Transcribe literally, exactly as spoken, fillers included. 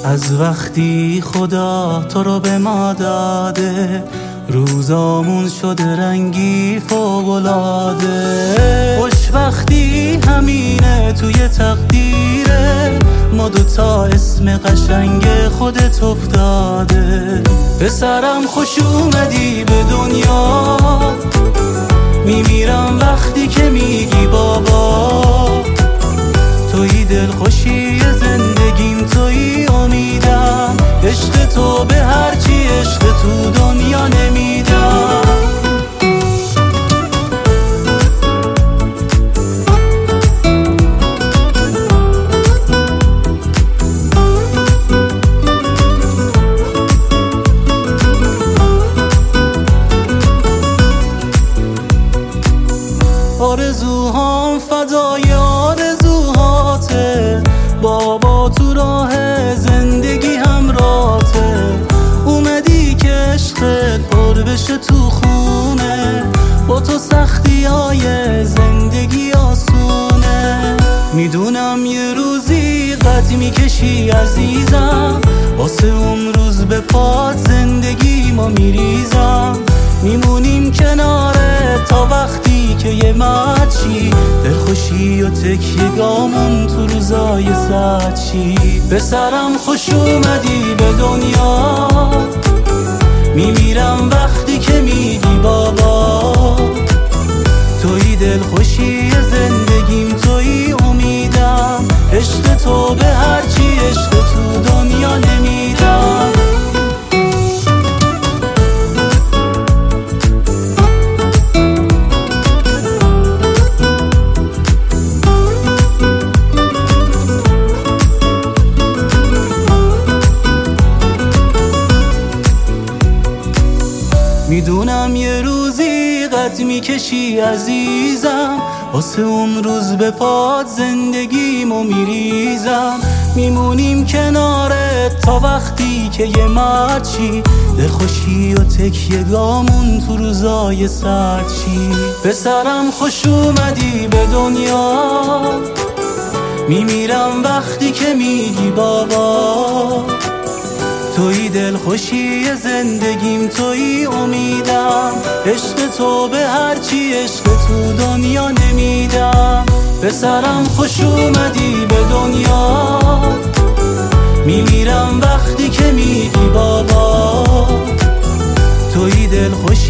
از وقتی خدا تو رو به ما داده روزامون شده رنگی فوق‌العاده. خوشبختی همینه توی تقدیره، ما دوتا اسم قشنگ خودت افتاده. پسرم خوش اومدی به دنیا، میمیرم وقتی که میگی بابا. توی دلخوشی زندگیم، توی امیدم، عشق تو به هرچی عشق تو دنیا نمیدم. آرزوهام فدای آرزوهاته، بابا تو راه زندگی همراهته. اومدی که عشقت پر بشه تو خونه، با تو سختی های زندگی آسونه. میدونم یه روزی قد میکشی عزیزم، واسه اون روز به پات زندگی ما میریزم. میمونیم کناره تا وقتی که یه مچی، دلخوشی و تکیه‌گامون تو روزای سرد چی. پسرم خوش اومدی به دنیا، میمیرم وقتی که میگی بابا. توی دلخوشی زندگیم، توی امیدم، عشق تو به هرچی عشق تو دنیا نمیدم. میدونم یه روزی قد میکشی عزیزم، واسه اون روز به پات زندگیمو میریزم. میمونیم کنارت تا وقتی که یه مرچی، دلخوشی و تکیه‌گامون تو روزای سرد چی. پسرم خوش اومدی به دنیا، میمیرم وقتی که میگی بابا. توی دلخوشی زندگیم، توی امیدم، عشق تو به هرچی عشق تو دنیا نمیدم. پسرم خوش اومدی به دنیا، میمیرم وقتی که میگی بابا. توی دلخوشی